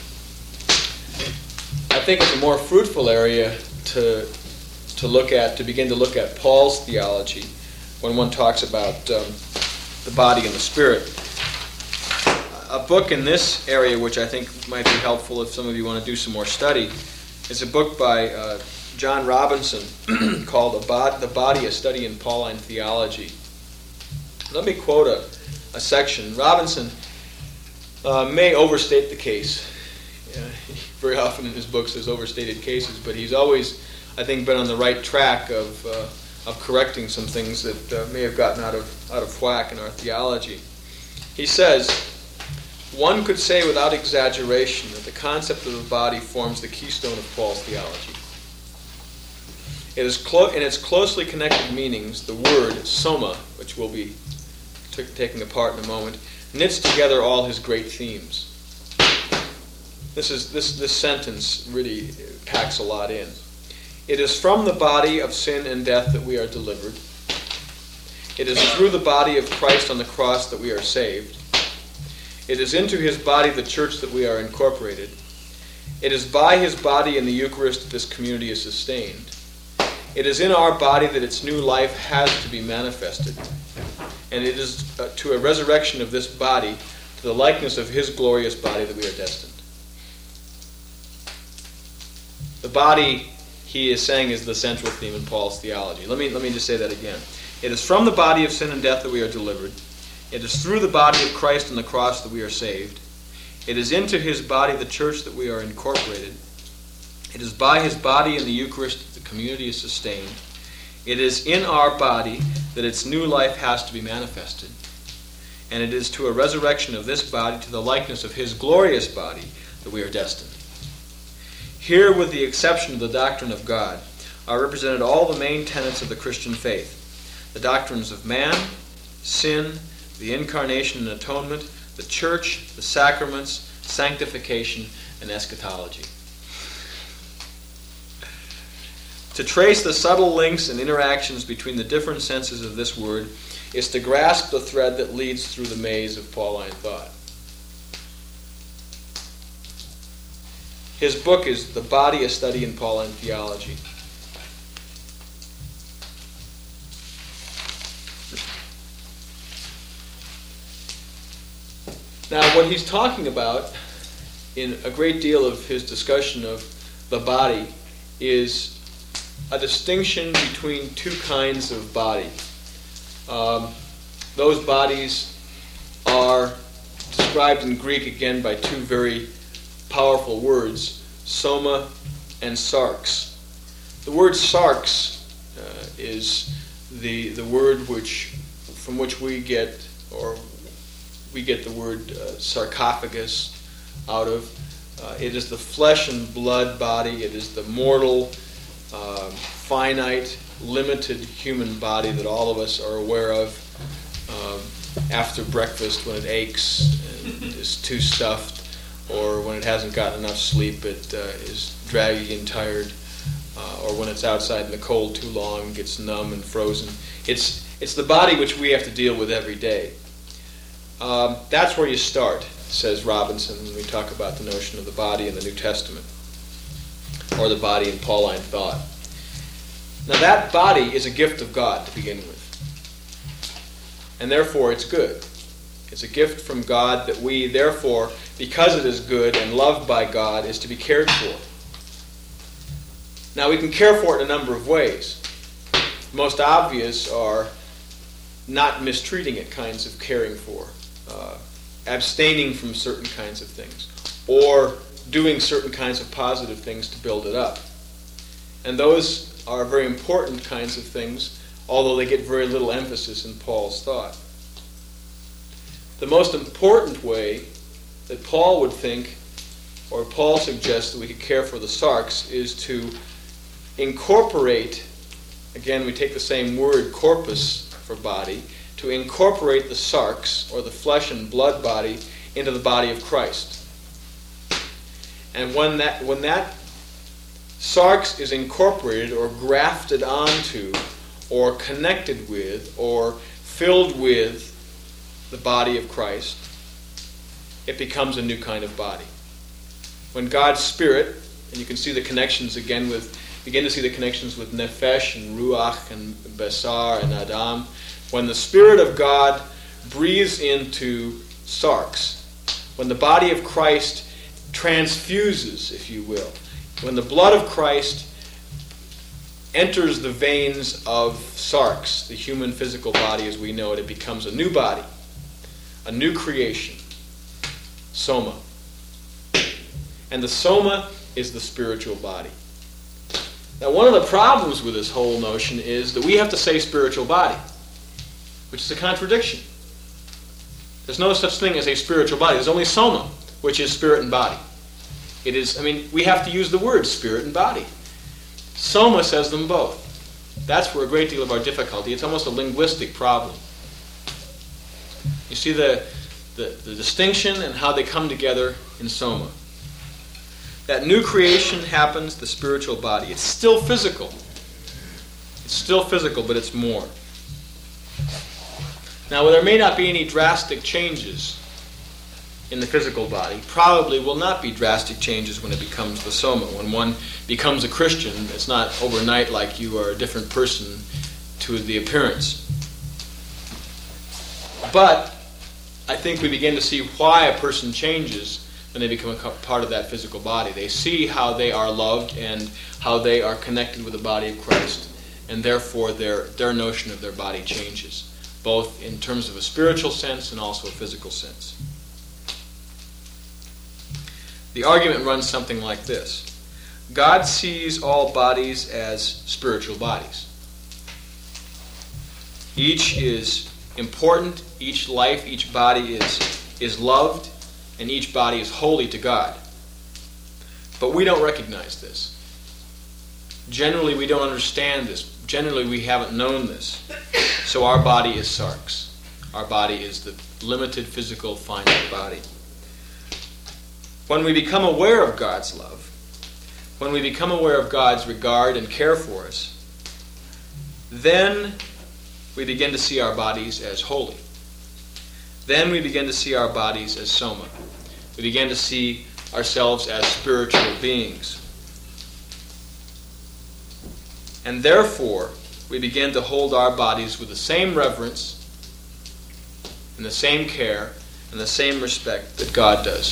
I think it's a more fruitful area to to look at, to begin to look at Paul's theology when one talks about um, the body and the spirit. A book in this area, which I think might be helpful if some of you want to do some more study, is a book by uh, John Robinson called The Body, A Study in Pauline Theology. Let me quote a, a section. Robinson uh, may overstate the case. Yeah, very often in his books there's overstated cases, but he's always, I think, been on the right track of uh, of correcting some things that uh, may have gotten out of out of whack in our theology. He says, one could say without exaggeration that the concept of the body forms the keystone of Paul's theology. It is clo- in its closely connected meanings, the word soma, which we'll be t- taking apart in a moment, knits together all his great themes. This is this this sentence really packs a lot in. It is from the body of sin and death that we are delivered. It is through the body of Christ on the cross that we are saved. It is into his body, the church, that we are incorporated. It is by his body in the Eucharist that this community is sustained. It is in our body that its new life has to be manifested. And it is uh, to a resurrection of this body, to the likeness of his glorious body, that we are destined. The body, he is saying, is the central theme in Paul's theology. Let me, let me just say that again. It is from the body of sin and death that we are delivered. It is through the body of Christ on the cross that we are saved. It is into his body, the church, that we are incorporated. It is by his body in the Eucharist that the community is sustained. It is in our body that its new life has to be manifested, and it is to a resurrection of this body to the likeness of his glorious body that we are destined. Here, with the exception of the doctrine of God, are represented all the main tenets of the Christian faith: the doctrines of man, sin, the incarnation and atonement, the church, the sacraments, sanctification, and eschatology. To trace the subtle links and interactions between the different senses of this word is to grasp the thread that leads through the maze of Pauline thought. His book is The Body, A Study in Pauline Theology. Now, what he's talking about in a great deal of his discussion of the body is a distinction between two kinds of body. Um, those bodies are described in Greek again by two very powerful words, soma and sarx. The word sarx uh, is the the word which from which we get or we get the word uh, sarcophagus out of. Uh, it is the flesh and blood body. It is the mortal, uh, finite, limited human body that all of us are aware of um, after breakfast when it aches and is too stuffed, or when it hasn't gotten enough sleep, it uh, is draggy and tired, uh, or when it's outside in the cold too long, gets numb and frozen. It's it's the body which we have to deal with every day. Um, that's where you start, says Robinson, when we talk about the notion of the body in the New Testament, or the body in Pauline thought. Now that body is a gift of God to begin with, and therefore it's good. It's a gift from God that we, therefore, because it is good and loved by God, is to be cared for. Now we can care for it in a number of ways. The most obvious are not mistreating it kinds of caring for, uh, abstaining from certain kinds of things, or doing certain kinds of positive things to build it up. And those are very important kinds of things, although they get very little emphasis in Paul's thought. The most important way that Paul would think, or Paul suggests that we could care for the sarx, is to incorporate, again we take the same word, corpus, for body, to incorporate the sarx, or the flesh and blood body, into the body of Christ. And when that when that sarx is incorporated or grafted onto or connected with or filled with the body of Christ, it becomes a new kind of body. When God's Spirit, and you can see the connections again with, begin to see the connections with Nefesh and Ruach and Besar and Adam, when the Spirit of God breathes into sarx, when the body of Christ transfuses, if you will, when the blood of Christ enters the veins of sarx, the human physical body as we know it, it becomes a new body, a new creation, soma. And the soma is the spiritual body. Now, one of the problems with this whole notion is that we have to say spiritual body, which is a contradiction. There's no such thing as a spiritual body. There's only soma, which is spirit and body. It is, I mean, we have to use the words spirit and body. Soma says them both. That's where a great deal of our difficulty. It's almost a linguistic problem. You see the, the, the distinction and how they come together in soma. That new creation happens, the spiritual body. It's still physical. It's still physical, but it's more. Now, there may not be any drastic changes in the physical body. Probably will not be drastic changes when it becomes the soma. When one becomes a Christian, it's not overnight like you are a different person to the appearance. But I think we begin to see why a person changes when they become a part of that physical body. They see how they are loved and how they are connected with the body of Christ, and therefore their, their notion of their body changes, both in terms of a spiritual sense and also a physical sense. The argument runs something like this. God sees all bodies as spiritual bodies. Each is important, each life, each body is, is loved, and each body is holy to God. But we don't recognize this. Generally, we don't understand this. Generally, we haven't known this. So our body is sarx. Our body is the limited, physical, finite body. When we become aware of God's love, when we become aware of God's regard and care for us, then we begin to see our bodies as holy. Then we begin to see our bodies as soma. We begin to see ourselves as spiritual beings. And therefore, we begin to hold our bodies with the same reverence and the same care and the same respect that God does,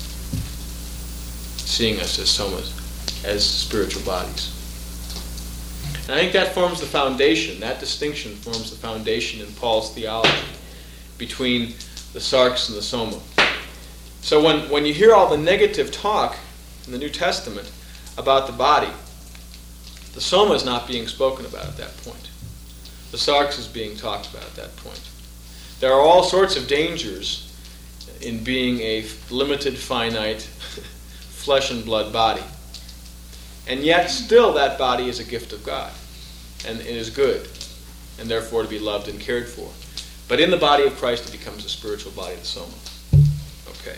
seeing us as somas, as spiritual bodies. And I think that forms the foundation, that distinction forms the foundation in Paul's theology between the sarx and the soma. So when, when you hear all the negative talk in the New Testament about the body, the soma is not being spoken about at that point. The sarx is being talked about at that point. There are all sorts of dangers in being a limited, finite, flesh and blood body. And yet still that body is a gift of God, and it is good, and therefore to be loved and cared for. But in the body of Christ it becomes a spiritual body, the soma. Okay.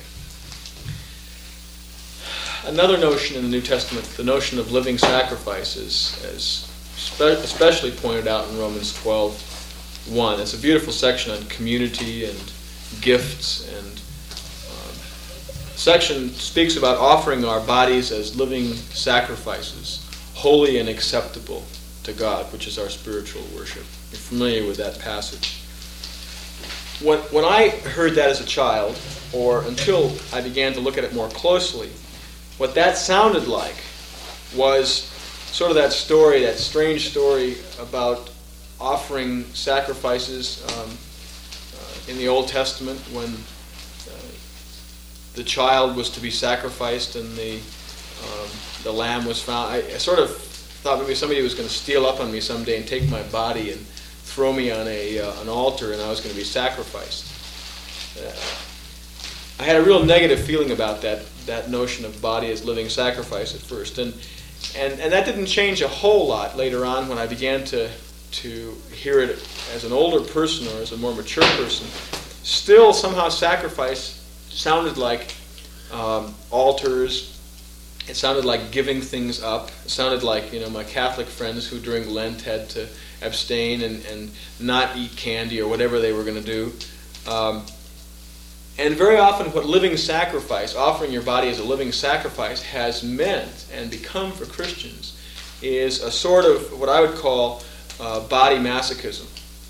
Another notion in the New Testament, the notion of living sacrifices, as especially pointed out in Romans twelve one. It's a beautiful section on community and gifts, and um, section speaks about offering our bodies as living sacrifices, holy and acceptable to God, which is our spiritual worship. You're familiar with that passage. When, when I heard that as a child, or until I began to look at it more closely, what that sounded like was sort of that story, that strange story about offering sacrifices um, uh, in the Old Testament when uh, the child was to be sacrificed and the um, the lamb was found. I, I sort of thought maybe somebody was going to steal up on me someday and take my body and throw me on a uh, an altar, and I was going to be sacrificed. Uh, I had a real negative feeling about that that notion of body as living sacrifice at first, and and and that didn't change a whole lot later on when I began to to hear it as an older person or as a more mature person. Still, somehow sacrifice sounded like um, altars. It sounded like giving things up. It sounded like, you know, my Catholic friends who during Lent had to abstain and, and not eat candy or whatever they were going to do. Um, and very often what living sacrifice, offering your body as a living sacrifice, has meant and become for Christians is a sort of what I would call uh, body masochism.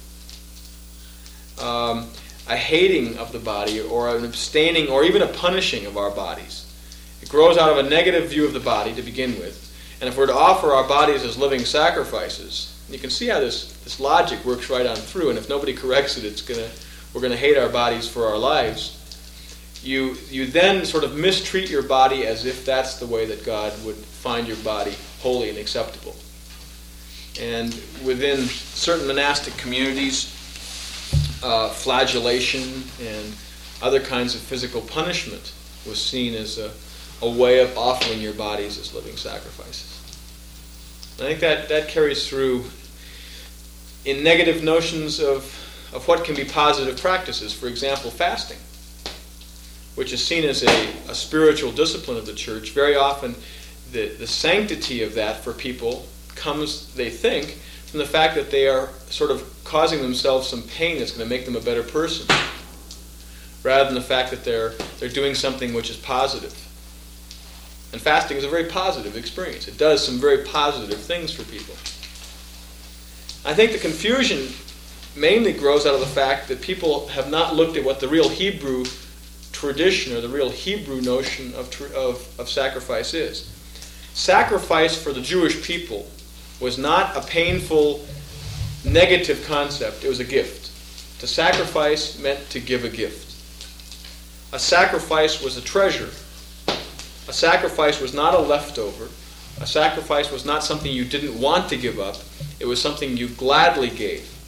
Um, a hating of the body, or an abstaining, or even a punishing of our bodies. It grows out of a negative view of the body to begin with. And if we're to offer our bodies as living sacrifices, you can see how this, this logic works right on through, and if nobody corrects it, it's gonna we're going to hate our bodies for our lives. You, you then sort of mistreat your body as if that's the way that God would find your body holy and acceptable. And within certain monastic communities, uh, flagellation and other kinds of physical punishment was seen as a, a way of offering your bodies as living sacrifices. And I think that, that carries through in negative notions of, of what can be positive practices. For example, fasting, which is seen as a, a spiritual discipline of the church. Very often the, the sanctity of that for people comes, they think, from the fact that they are sort of causing themselves some pain that's going to make them a better person, rather than the fact that they're they're doing something which is positive. And fasting is a very positive experience. It does some very positive things for people. I think the confusion mainly grows out of the fact that people have not looked at what the real Hebrew tradition or the real Hebrew notion of, of, of sacrifice is. Sacrifice for the Jewish people was not a painful, negative concept. It was a gift. To sacrifice meant to give a gift. A sacrifice was a treasure. A sacrifice was not a leftover. A sacrifice was not something you didn't want to give up. It was something you gladly gave.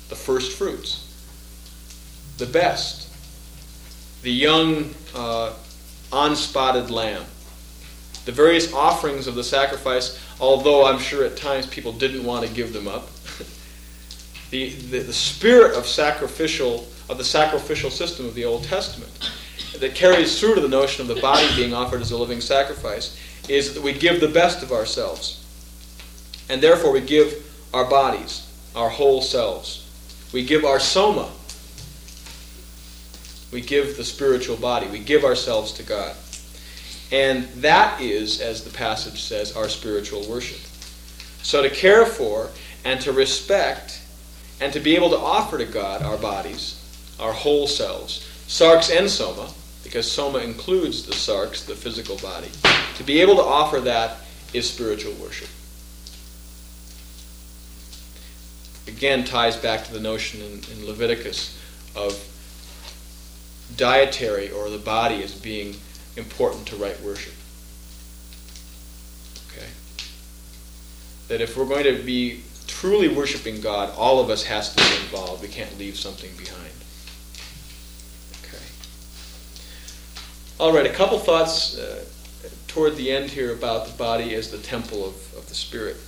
the first fruits, the best, the young, uh, unspotted lamb. The various offerings of the sacrifice, although I'm sure at times people didn't want to give them up. the, the, the spirit of sacrificial of the sacrificial system of the Old Testament that carries through to the notion of the body being offered as a living sacrifice is that we give the best of ourselves. And therefore we give our bodies, our whole selves. We give our soma. We give the spiritual body. We give ourselves to God. And that is, as the passage says, our spiritual worship. So to care for and to respect and to be able to offer to God our bodies, our whole selves, sarx and soma, because soma includes the sarx, the physical body, to be able to offer that is spiritual worship. Again, ties back to the notion in, in Leviticus of dietary or the body as being important to right worship. Okay? That if we're going to be truly worshiping God, all of us has to be involved. We can't leave something behind. Okay. All right, a couple thoughts uh, toward the end here about the body as the temple of, of the Spirit.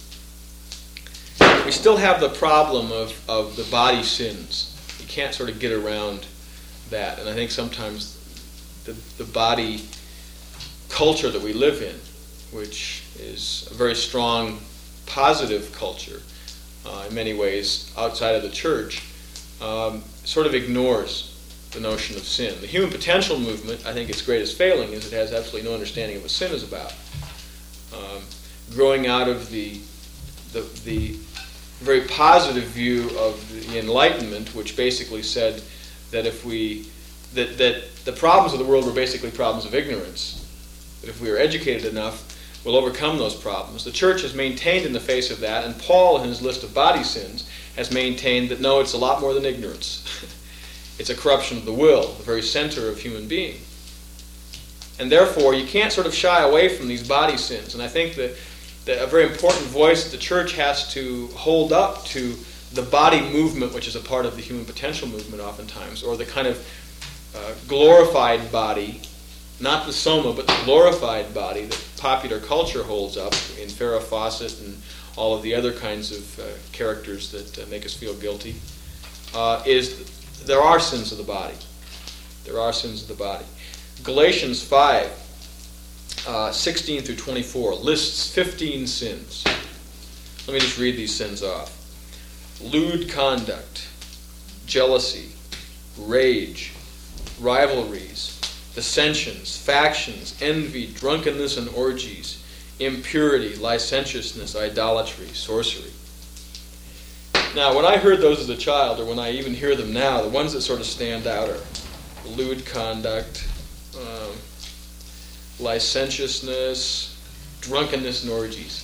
We still have the problem of, of the body sins. You can't sort of get around that. And I think sometimes the, the body culture that we live in, which is a very strong positive culture uh, in many ways outside of the church, um, sort of ignores the notion of sin. The human potential movement, I think its greatest failing is it has absolutely no understanding of what sin is about. Um, growing out of the, the the very positive view of the Enlightenment, which basically said that if we that that the problems of the world were basically problems of ignorance, that if we are educated enough, we'll overcome those problems. The church has maintained in the face of that, and Paul, in his list of body sins, has maintained that no, it's a lot more than ignorance. It's a corruption of the will, the very center of human being. And therefore, you can't sort of shy away from these body sins. And I think that, that a very important voice that the church has to hold up to the body movement, which is a part of the human potential movement oftentimes, or the kind of uh, glorified body, not the soma, but the glorified body that popular culture holds up in Farrah Fawcett and all of the other kinds of uh, characters that uh, make us feel guilty, uh, is there are sins of the body. There are sins of the body. Galatians five, uh, sixteen through twenty-four lists fifteen sins. Let me just read these sins off. Lewd conduct, jealousy, rage, rivalries, dissensions, factions, envy, drunkenness and orgies, impurity, licentiousness, idolatry, sorcery. Now, when I heard those as a child, or when I even hear them now, the ones that sort of stand out are lewd conduct, um, licentiousness, drunkenness and orgies.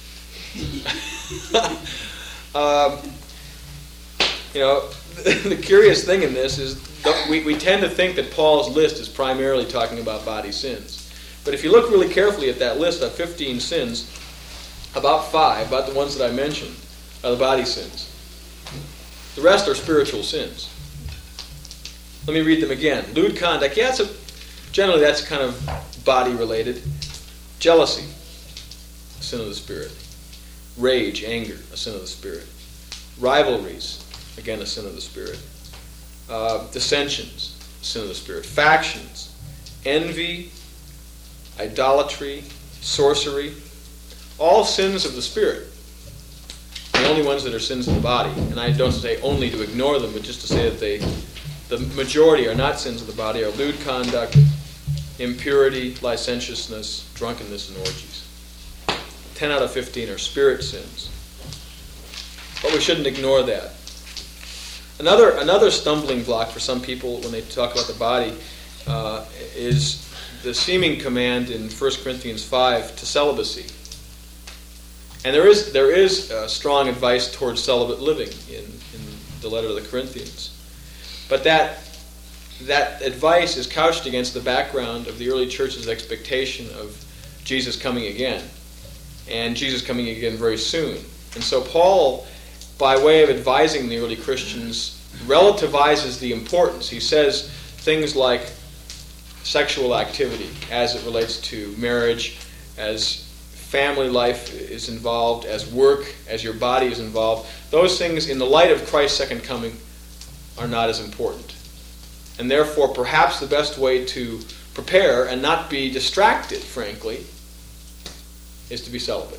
um, you know, the curious thing in this is we, we tend to think that Paul's list is primarily talking about body sins. But if you look really carefully at that list of fifteen sins, about five, about the ones that I mentioned, are the body sins. The rest are spiritual sins. Let me read them again. Lewd conduct, yeah, it's a, generally that's kind of body-related. Jealousy, a sin of the spirit. Rage, anger, a sin of the spirit. Rivalries, again a sin of the spirit. Uh, dissensions, a sin of the spirit. Factions, envy, idolatry, sorcery, all sins of the spirit. The only ones that are sins of the body. And I don't say only to ignore them, but just to say that they, the majority are not sins of the body, are lewd conduct, impurity, licentiousness, drunkenness, and orgies. ten out of fifteen are spirit sins. But we shouldn't ignore that. Another, another stumbling block for some people when they talk about the body uh, is the seeming command in First Corinthians five to celibacy. And there is there is uh, strong advice towards celibate living in, in the letter to the Corinthians. But that that advice is couched against the background of the early church's expectation of Jesus coming again. And Jesus coming again very soon. And so Paul by way of advising the early Christians, relativizes the importance. He says things like sexual activity as it relates to marriage, as family life is involved, as work, as your body is involved. Those things, in the light of Christ's second coming, are not as important. And therefore, perhaps the best way to prepare and not be distracted, frankly, is to be celibate.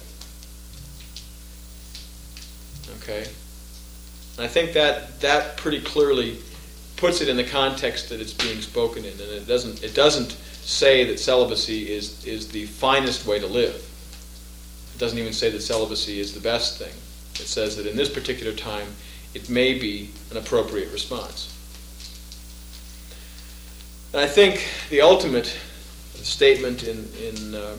Okay? And I think that that pretty clearly puts it in the context that it's being spoken in, and it doesn't it doesn't say that celibacy is is the finest way to live. It doesn't even say that celibacy is the best thing. It says that in this particular time, it may be an appropriate response. And I think the ultimate statement in in uh,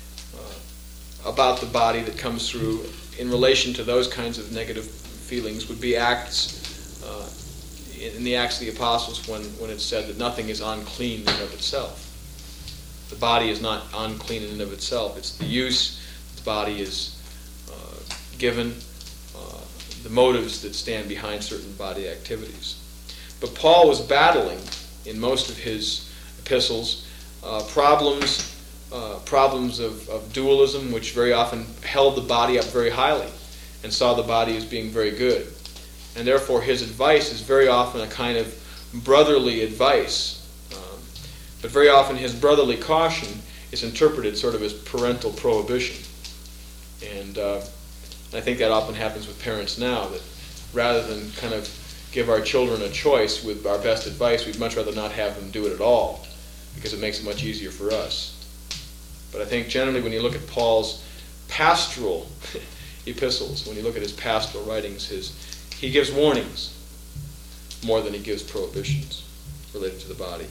uh, about the body that comes through in relation to those kinds of negative feelings would be Acts, uh, in the Acts of the Apostles, when, when it's said that nothing is unclean in and of itself. The body is not unclean in and of itself. It's the use the body is uh, given, uh, the motives that stand behind certain body activities. But Paul was battling, in most of his epistles, uh, problems uh, problems of, of dualism, which very often held the body up very highly and saw the body as being very good. And therefore his advice is very often a kind of brotherly advice. Um, but very often his brotherly caution is interpreted sort of as parental prohibition. And uh, I think that often happens with parents now, that rather than kind of give our children a choice with our best advice, we'd much rather not have them do it at all, because it makes it much easier for us. But I think generally when you look at Paul's pastoral epistles, when you look at his pastoral writings, his he gives warnings more than he gives prohibitions related to the body.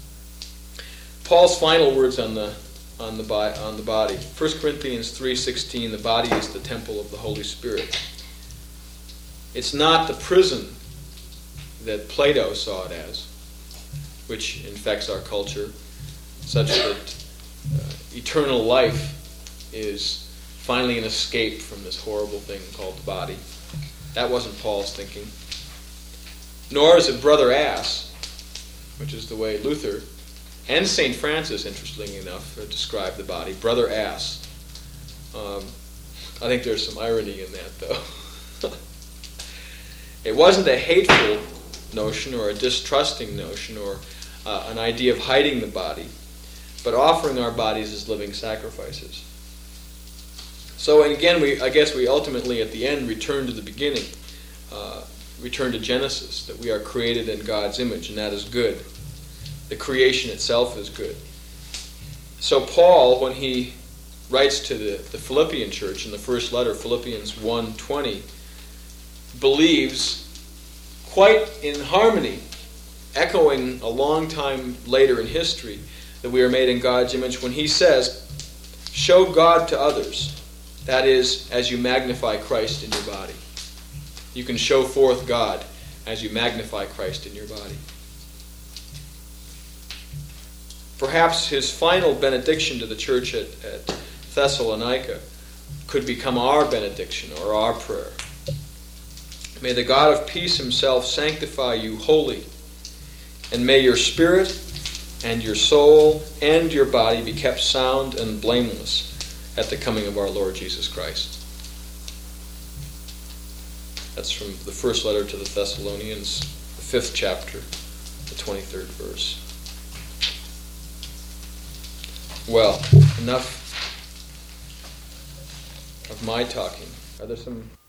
Paul's final words on the on the bi- on the body. First Corinthians three sixteen, the body is the temple of the Holy Spirit. It's not the prison that Plato saw it as, which infects our culture, such that uh, eternal life is finally an escape from this horrible thing called the body. That wasn't Paul's thinking. Nor is it brother ass, which is the way Luther and Saint Francis, interestingly enough, describe the body. Brother ass. Um, I think there's some irony in that, though. It wasn't a hateful notion or a distrusting notion or uh, an idea of hiding the body, but offering our bodies as living sacrifices. So and again, we I guess we ultimately at the end return to the beginning, uh, return to Genesis, that we are created in God's image, and that is good. The creation itself is good. So Paul, when he writes to the, the Philippian church in the first letter, Philippians one twenty, believes quite in harmony, echoing a long time later in history, that we are made in God's image, when he says, show God to others. That is, as you magnify Christ in your body. You can show forth God as you magnify Christ in your body. Perhaps his final benediction to the church at, at Thessalonica could become our benediction or our prayer. May the God of peace himself sanctify you wholly, and may your spirit and your soul and your body be kept sound and blameless at the coming of our Lord Jesus Christ. That's from the first letter to the Thessalonians, the fifth chapter, the twenty-third verse. Well, enough of my talking. Are there some